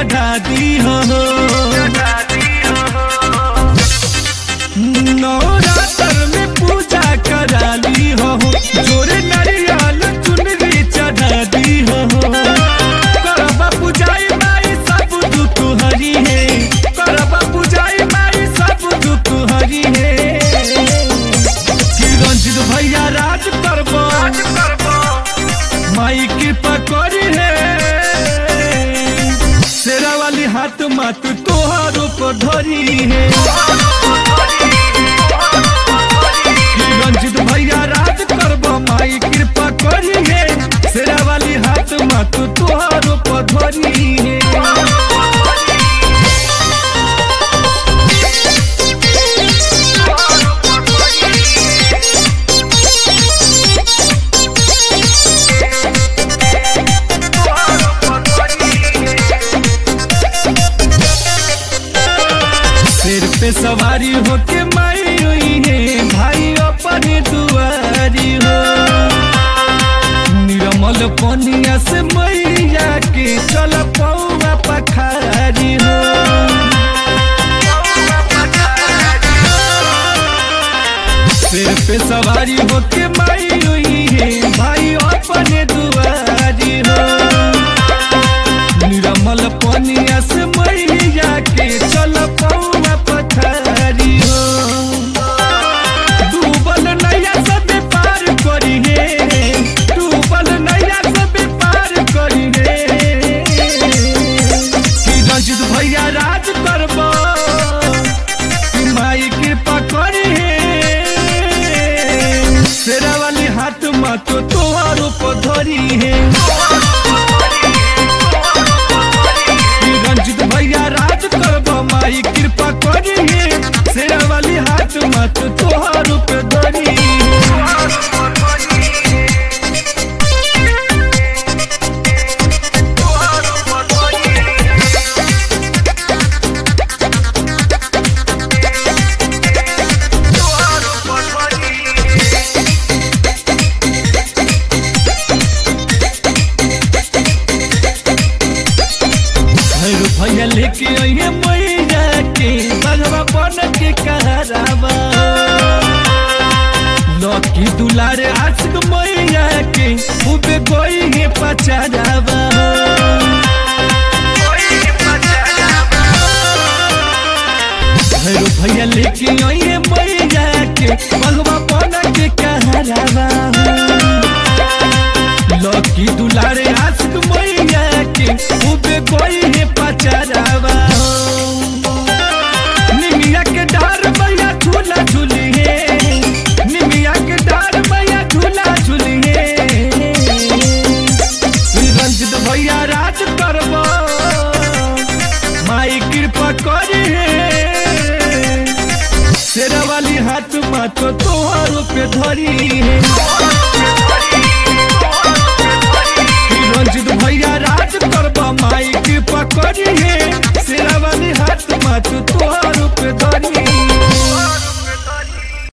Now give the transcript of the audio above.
चढ़ा दी हो। नवरात्र में पूजा करा ली हो, जोरे नारियल चुनरी चढ़ा दी हो। करबा पूजाई माई सब दुख हरी है, करबा पूजाई माई सब दुख हरी है। कि रंजित भैया राज करबो, माई कृपा करी है। शेरा वाली हाथ मात तोहारो पर धरी है। रंजित भैया राज करबो, माई कृपा करी है। शेरा वाली हाथ मात तोहारो पर धरी है। सिर पे सवारी होके माई हुई है, भाई अपने दुआरी हो। निर्मल पनिया से मैया के चल पौवा पखारी हो। सिर पे सवारी होके माई हुई है, भाई अपने दुआरी हो। निर्मल पनिया से मैया के चल पौवा पखारी हो। डूबल नैया सब पार करी है, डूबल नैया सब पार करी है। कि रंजित भैया राज करबो, माई कृपा करी है। शेरा वाली हाथ मात तोहारो पर धरी है। रंजित भैया राज करबो, माई कृपा करी है। शेरा वाली हाथ मात तोहारो पर धरी है। भैया लेके आइए मैया के बगवा बन के कहरावा। लकी दुलारे आशिक मैया के खूबे कोई है पचारावा। भैया लेके आइए मैया के बगवा बन के कहरावा। लकी दुलारे आशिक मैया के खूबे कोई है पचारावा। निमिया के डार मैया झूला झूली है, निमिया के डार मैया झूला झूली है। रंजित भैया राज करबो, माई कृपा करी है। शेरा वाली हाथ मात तोहारो पे धरी है।